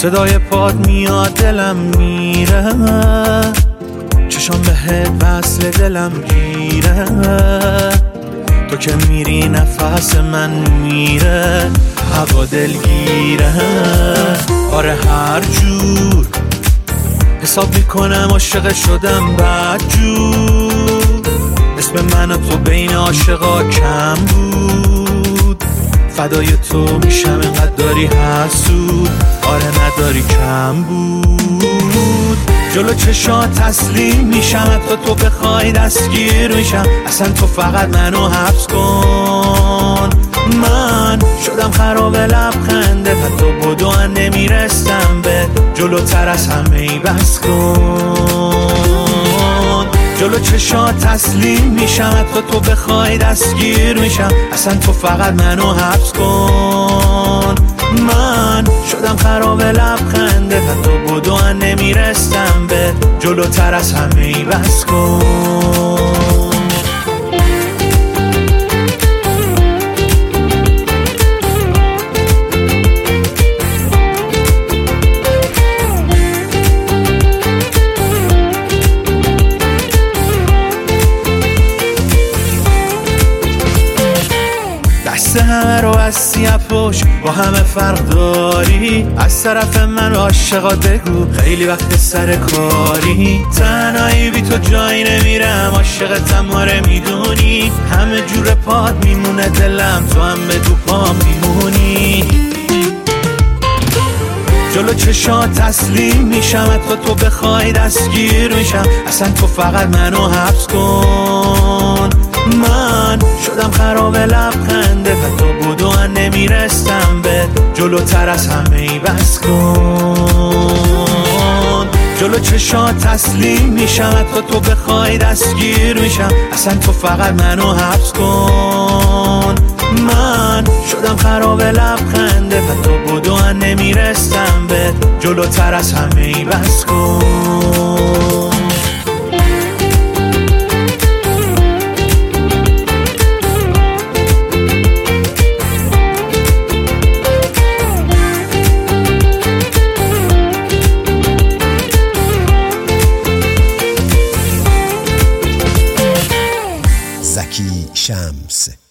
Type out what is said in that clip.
صدای پاد میاد دلم میره، چشم بهت وصل دلم گیره. تو که میری نفس من میره، هوا دلگیره. آره هر جور حساب میکنم عاشق شدم بدجور. اسم من و تو بین عاشقا کم بود، فدای تو میشم اینقدر داری حسود. آره نداری کم بود. جلو چشات تسلیم میشم، حتی تو بخوای دستگیر میشم. اصلا تو فقط منو حبس کن. من شدم خراب لبخنده، حتی بدو نمیرستم به جلوتر از همه ای بس کن. جلو چشات تسلیم میشم، حتی تو بخوای دستگیر میشم. اصلا تو فقط منو حبس کن. من شدم خراب لبخنده، حتی بدو نمیرستم به جلوتر از همه ای بس کن. همه رو از سیاه پشت با همه فرق داری. از طرف من عاشقات بگو خیلی وقت سر کاری. تنهایی بی تو جایی نمیرم، عاشقتم آره میدونی. همه جور پاد میمونه دلم، تو هم به دو پا میمونی. جلو چشات تسلیم میشم، حتی تو بخوای دستگیر میشم. اصلا تو فقط منو حبس کن. من شدم خراب لبخنده، حتی بدو نمیرستم به جلوتر از همه ای بس کن. جلو چشات تسلیم میشم، حتی تو بخوای دستگیر میشم. اصلا تو فقط منو حبس کن. من شدم خراب لبخنده، حتی بدو نمیرستم به جلوتر از همه ای بس کن. زکی شمس.